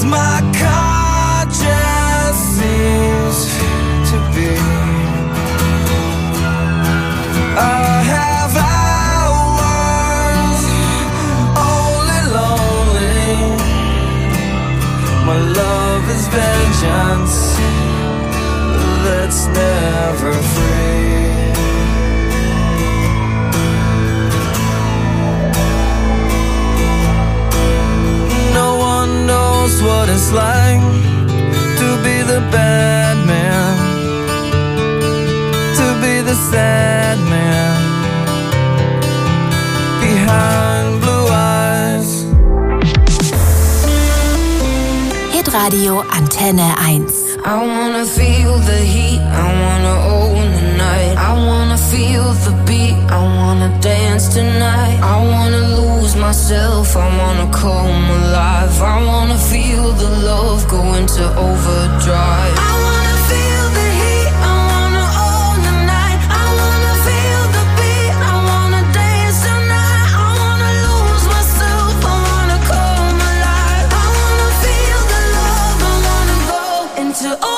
my car just seems to be. I have hours only lonely. My love is vengeance that's never free. No one knows what it's like to be the bad man, to be the sad man behind blue eyes. Hitradio Antenne 1. I wanna feel the heat, I wanna own the night. I wanna feel the beat, I wanna dance tonight. I wanna lose myself, I wanna come alive. I wanna feel the love go into overdrive. I wanna feel the heat, I wanna own the night. I wanna feel the beat, I wanna dance tonight. I wanna lose myself, I wanna come alive. I wanna feel the love, I wanna go into overdrive.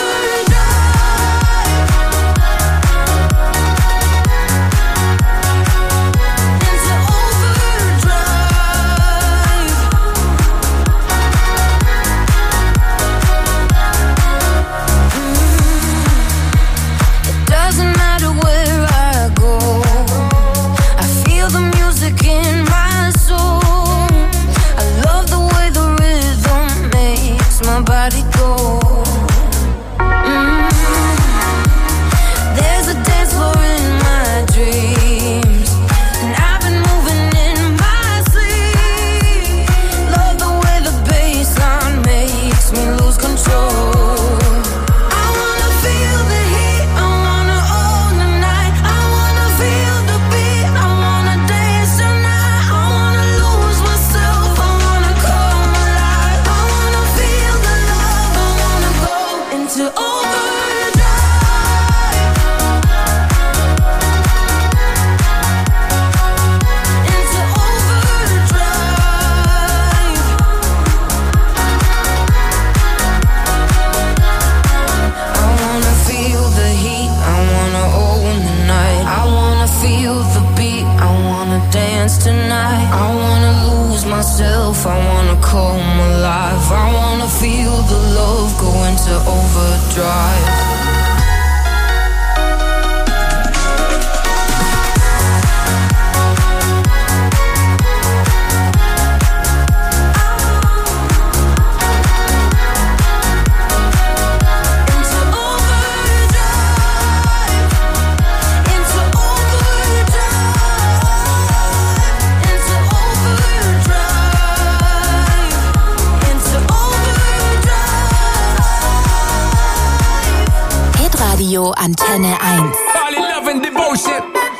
Antenne 1. Call it love and devotion.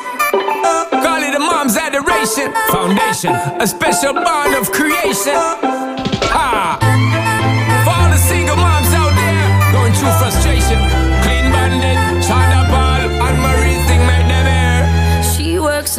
Call it a mom's adoration. Foundation, a special bond of creation. Ha! For all the single moms out there going through frustration. Clean Bandit, China Paul, and Marie thing made them air. She works the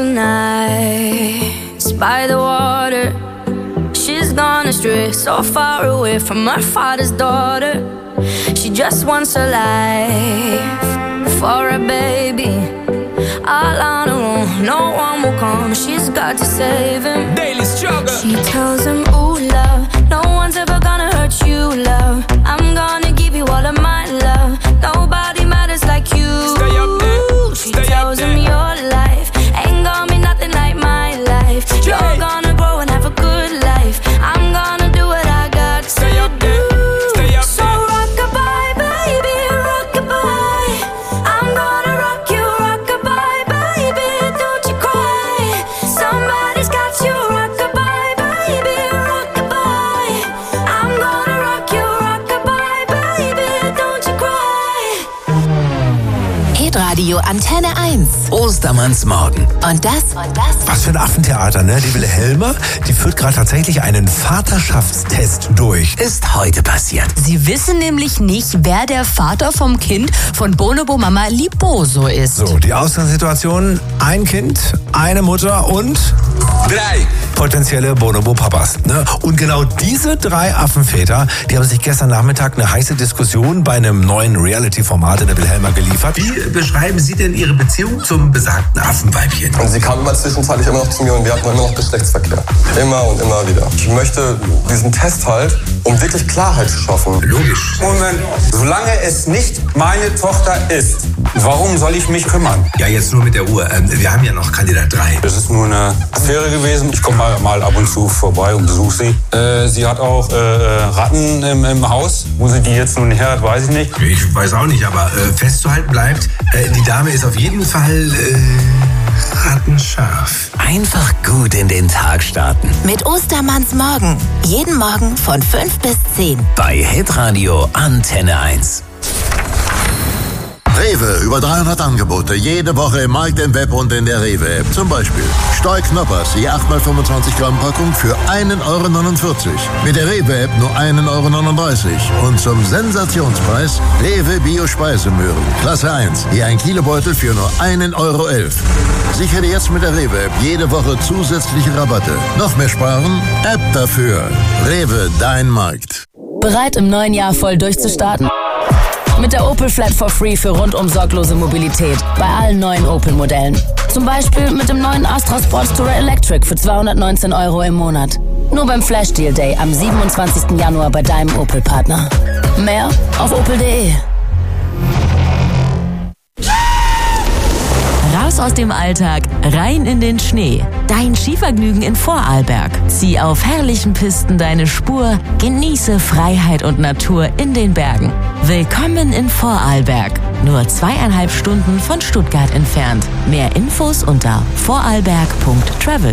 nights by the water. She's gone astray, so far away from her father's daughter. She just wants a life for a baby, all on her own, no one will come. She's got to save him. Daily struggle. She tells him, ooh, love, no one's ever gonna hurt you, love. I'm gonna give you all of my love. Nobody matters like you. Stay up there. She tells him your life ain't gonna be nothing like my life. You're gonna grow and have a good life. I'm gonna do what I got to Stay up there. Stay up so there. rock-a-bye, baby, rock-a-bye. I'm gonna rock you, rock-a-bye, baby, don't you cry. Somebody's got you, rock-a-bye, baby, rock-a-bye. I'm gonna rock you, rock-a-bye, baby, don't you cry. Hitradio Antenne 1. Ostermannsmorgen. Und das? Was für ein Affentheater, ne? Die Wilhelma, die führt gerade tatsächlich einen Vaterschaftstest durch. Ist heute passiert. Sie wissen nämlich nicht, wer der Vater vom Kind von Bonobo Mama Liboso ist. So, die Ausgangssituation: ein Kind, eine Mutter und 3, potenzielle Bonobo-Papas. Ne? Und genau diese 3 Affenväter, die haben sich gestern Nachmittag eine heiße Diskussion bei einem neuen Reality-Format in der Wilhelma geliefert. Wie beschreiben Sie denn Ihre Beziehung zum besagten Affenweibchen? Und sie kam immer zwischenzeitlich immer noch zu mir und wir hatten immer noch Geschlechtsverkehr. Immer und immer wieder. Ich möchte diesen Test halt, um wirklich Klarheit zu schaffen. Logisch. Moment, solange es nicht meine Tochter ist, warum soll ich mich kümmern? Ja, jetzt nur mit der Uhr. Wir haben ja noch Kandidat 3. Das ist nur eine Affäre gewesen. Ich komme mal ab und zu vorbei und besuche sie. Sie hat auch Ratten im Haus. Wo sie die jetzt nun her hat, weiß ich nicht. Ich weiß auch nicht, aber festzuhalten bleibt, die Dame ist auf jeden Fall rattenscharf. Einfach gut in den Tag starten. Mit Ostermanns Morgen. Jeden Morgen von 5 bis 10. Bei Hitradio Antenne 1. Rewe, über 300 Angebote, jede Woche im Markt, im Web und in der Rewe-App. Zum Beispiel Steu Knoppers, je 8x25 Gramm Packung für 1,49 €. Mit der Rewe-App nur 1,39 €. Und zum Sensationspreis Rewe Bio-Speisemöhren, Klasse 1, je 1 Kilobeutel für nur 1,11 €. Sichere jetzt mit der Rewe-App jede Woche zusätzliche Rabatte. Noch mehr sparen? App dafür. Rewe, dein Markt. Bereit, im neuen Jahr voll durchzustarten? Mit der Opel Flat for Free für rundum sorglose Mobilität bei allen neuen Opel-Modellen. Zum Beispiel mit dem neuen Astra Sportstourer Electric für 219 € im Monat. Nur beim Flash Deal Day am 27. Januar bei deinem Opel-Partner. Mehr auf opel.de. Raus aus dem Alltag, rein in den Schnee. Dein Skivergnügen in Vorarlberg. Zieh auf herrlichen Pisten deine Spur, genieße Freiheit und Natur in den Bergen. Willkommen in Vorarlberg. Nur 2,5 Stunden von Stuttgart entfernt. Mehr Infos unter vorarlberg.travel.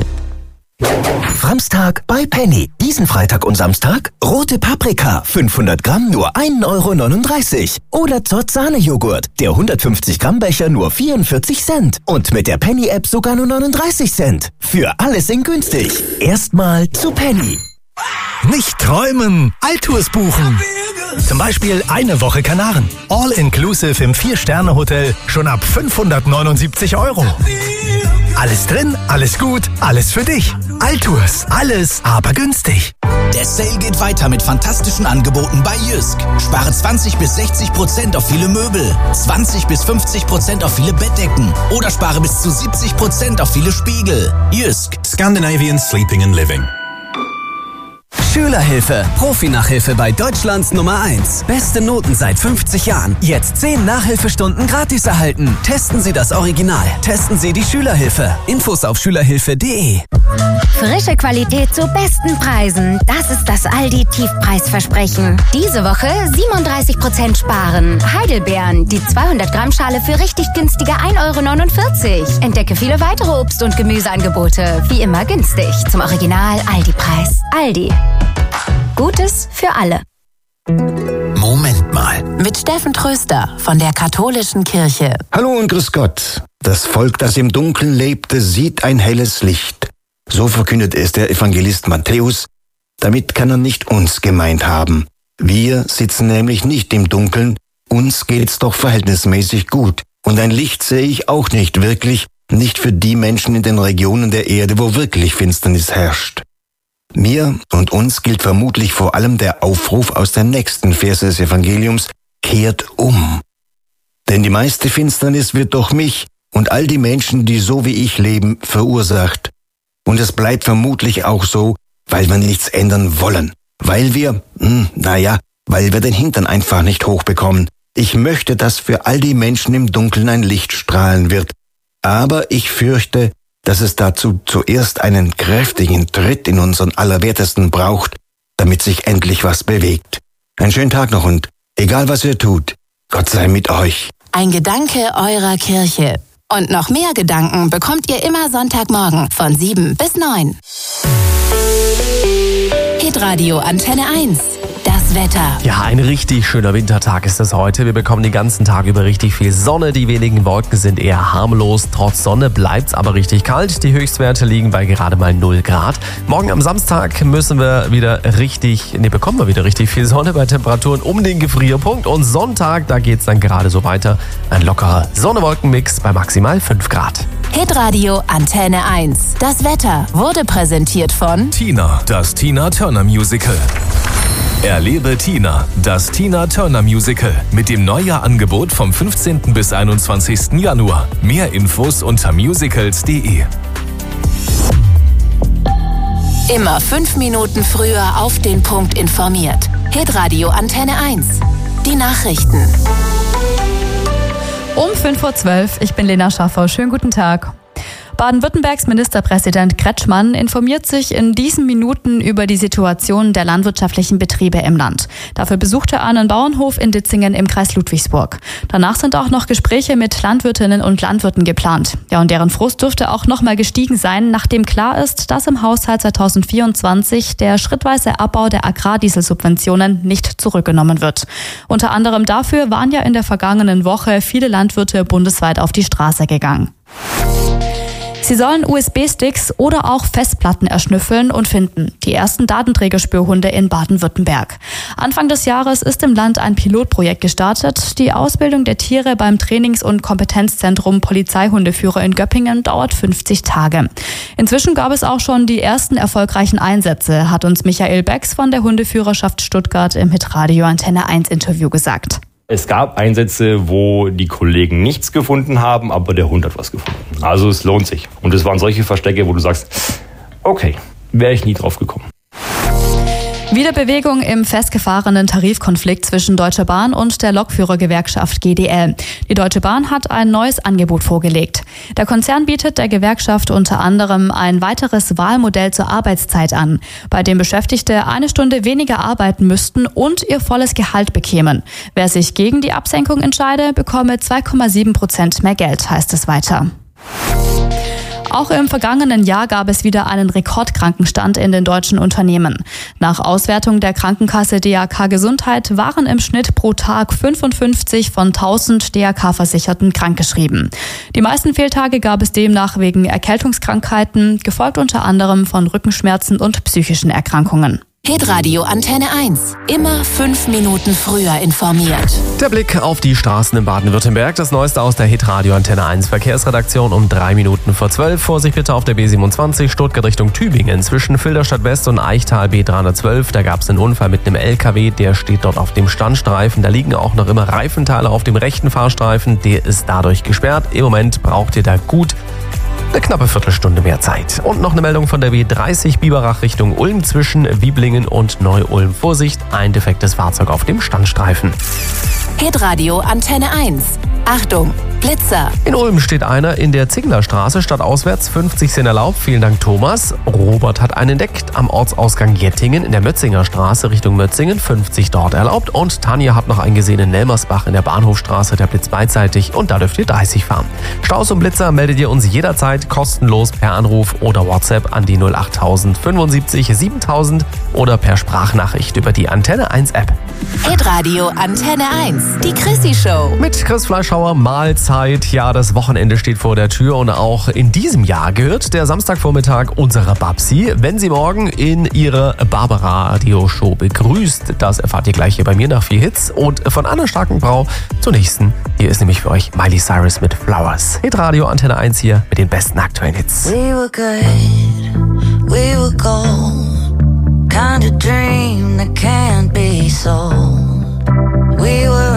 Samstag bei Penny. Diesen Freitag und Samstag rote Paprika, 500 Gramm nur 1,39 €. Oder Zott-Sahne-Joghurt, der 150 Gramm Becher nur 44 Cent. Und mit der Penny-App sogar nur 39 Cent. Für alles in günstig. Erstmal zu Penny. Nicht träumen, Altours buchen. Zum Beispiel eine Woche Kanaren. All-inclusive im 4-Sterne-Hotel schon ab 579 €. Alles drin, alles gut, alles für dich. Altours, alles aber günstig. Der Sale geht weiter mit fantastischen Angeboten bei Jysk. Spare 20-60% auf viele Möbel, 20-50% auf viele Bettdecken oder spare bis zu 70% auf viele Spiegel. Jysk. Scandinavian Sleeping and Living. Schülerhilfe. Profi-Nachhilfe bei Deutschlands Nummer 1. Beste Noten seit 50 Jahren. Jetzt 10 Nachhilfestunden gratis erhalten. Testen Sie das Original. Testen Sie die Schülerhilfe. Infos auf schülerhilfe.de. Frische Qualität zu besten Preisen. Das ist das Aldi-Tiefpreisversprechen. Diese Woche 37% sparen. Heidelbeeren, die 200 Gramm Schale für richtig günstige 1,49 €. Entdecke viele weitere Obst- und Gemüseangebote. Wie immer günstig. Zum Original Aldi-Preis. Aldi. Gutes für alle. Moment mal. Mit Steffen Tröster von der Katholischen Kirche. Hallo und grüß Gott. Das Volk, das im Dunkeln lebte, sieht ein helles Licht. So verkündet es der Evangelist Matthäus. Damit kann er nicht uns gemeint haben. Wir sitzen nämlich nicht im Dunkeln. Uns geht's doch verhältnismäßig gut. Und ein Licht sehe ich auch nicht wirklich. Nicht für die Menschen in den Regionen der Erde, wo wirklich Finsternis herrscht. Mir und uns gilt vermutlich vor allem der Aufruf aus der nächsten Verse des Evangeliums, kehrt um. Denn die meiste Finsternis wird durch mich und all die Menschen, die so wie ich leben, verursacht. Und es bleibt vermutlich auch so, weil wir nichts ändern wollen. Weil wir, weil wir den Hintern einfach nicht hochbekommen. Ich möchte, dass für all die Menschen im Dunkeln ein Licht strahlen wird. Aber ich fürchte, dass es dazu zuerst einen kräftigen Tritt in unseren Allerwertesten braucht, damit sich endlich was bewegt. Einen schönen Tag noch und egal was ihr tut, Gott sei mit euch. Ein Gedanke eurer Kirche. Und noch mehr Gedanken bekommt ihr immer Sonntagmorgen von 7 bis 9. Hitradio Antenne 1. Das das Wetter. Ja, ein richtig schöner Wintertag ist es heute. Wir bekommen den ganzen Tag über richtig viel Sonne. Die wenigen Wolken sind eher harmlos. Trotz Sonne bleibt's aber richtig kalt. Die Höchstwerte liegen bei gerade mal 0 Grad. Morgen am Samstag bekommen wir wieder richtig viel Sonne bei Temperaturen um den Gefrierpunkt. Und Sonntag, da geht's dann gerade so weiter. Ein lockerer Sonne-Wolken-Mix bei maximal 5 Grad. Hitradio Antenne 1. Das Wetter wurde präsentiert von Tina, das Tina Turner Musical. Erlebe Tina, das Tina Turner Musical mit dem Neujahrangebot vom 15. bis 21. Januar. Mehr Infos unter musicals.de. Immer 5 Minuten früher auf den Punkt informiert. Hitradio Antenne 1. Die Nachrichten. Um 5:12 Uhr, ich bin Lena Schaffer. Schönen guten Tag. Baden-Württembergs Ministerpräsident Kretschmann informiert sich in diesen Minuten über die Situation der landwirtschaftlichen Betriebe im Land. Dafür besucht er einen Bauernhof in Ditzingen im Kreis Ludwigsburg. Danach sind auch noch Gespräche mit Landwirtinnen und Landwirten geplant. Ja, und deren Frust dürfte auch noch mal gestiegen sein, nachdem klar ist, dass im Haushalt 2024 der schrittweise Abbau der Agrardieselsubventionen nicht zurückgenommen wird. Unter anderem dafür waren ja in der vergangenen Woche viele Landwirte bundesweit auf die Straße gegangen. Sie sollen USB-Sticks oder auch Festplatten erschnüffeln und finden. Die ersten Datenträgerspürhunde in Baden-Württemberg. Anfang des Jahres ist im Land ein Pilotprojekt gestartet. Die Ausbildung der Tiere beim Trainings- und Kompetenzzentrum Polizeihundeführer in Göppingen dauert 50 Tage. Inzwischen gab es auch schon die ersten erfolgreichen Einsätze, hat uns Michael Becks von der Hundeführerschaft Stuttgart im Hitradio Antenne 1 Interview gesagt. Es gab Einsätze, wo die Kollegen nichts gefunden haben, aber der Hund hat was gefunden. Also es lohnt sich. Und es waren solche Verstecke, wo du sagst, okay, wäre ich nie drauf gekommen. Wieder Bewegung im festgefahrenen Tarifkonflikt zwischen Deutscher Bahn und der Lokführergewerkschaft GDL. Die Deutsche Bahn hat ein neues Angebot vorgelegt. Der Konzern bietet der Gewerkschaft unter anderem ein weiteres Wahlmodell zur Arbeitszeit an, bei dem Beschäftigte 1 Stunde weniger arbeiten müssten und ihr volles Gehalt bekämen. Wer sich gegen die Absenkung entscheide, bekomme 2,7% mehr Geld, heißt es weiter. Auch im vergangenen Jahr gab es wieder einen Rekordkrankenstand in den deutschen Unternehmen. Nach Auswertung der Krankenkasse DAK Gesundheit waren im Schnitt pro Tag 55 von 1000 DAK-Versicherten krankgeschrieben. Die meisten Fehltage gab es demnach wegen Erkältungskrankheiten, gefolgt unter anderem von Rückenschmerzen und psychischen Erkrankungen. Hitradio Antenne 1. Immer 5 Minuten früher informiert. Der Blick auf die Straßen in Baden-Württemberg. Das Neueste aus der Hitradio Antenne 1 Verkehrsredaktion um 3 Minuten vor 12. Vorsicht bitte auf der B27 Stuttgart Richtung Tübingen. Zwischen Filderstadt West und Eichtal B312. Da gab es einen Unfall mit einem LKW. Der steht dort auf dem Standstreifen. Da liegen auch noch immer Reifenteile auf dem rechten Fahrstreifen. Der ist dadurch gesperrt. Im Moment braucht ihr da gut eine knappe Viertelstunde mehr Zeit. Und noch eine Meldung von der B30 Biberach Richtung Ulm zwischen Wieblingen und Neu-Ulm. Vorsicht, ein defektes Fahrzeug auf dem Standstreifen. Hitradio Antenne 1. Achtung, Blitzer. In Ulm steht einer in der Zinglerstraße, stadtauswärts 50 sind erlaubt. Vielen Dank, Thomas. Robert hat einen entdeckt am Ortsausgang Jettingen in der Mötzinger Straße Richtung Mötzingen, 50 dort erlaubt. Und Tanja hat noch einen gesehen in Nelmersbach in der Bahnhofstraße, der Blitz beidseitig und da dürft ihr 30 fahren. Staus und Blitzer meldet ihr uns jederzeit kostenlos per Anruf oder WhatsApp an die 08000 75 7000 oder per Sprachnachricht über die Antenne 1 App. Hitradio Antenne 1. Die Chrissy Show. Mit Chris Fleischhauer, Mahlzeit. Ja, das Wochenende steht vor der Tür und auch in diesem Jahr gehört der Samstagvormittag unserer Babsi. Wenn sie morgen in ihre Barbara-Radio-Show begrüßt, das erfahrt ihr gleich hier bei mir nach 4 Hits. Und von einer starken Frau zur nächsten. Hier ist nämlich für euch Miley Cyrus mit Flowers. Hitradio Antenne 1 hier mit den besten aktuellen Hits. We were good, we were gold, kind of dream that can't be sold. We were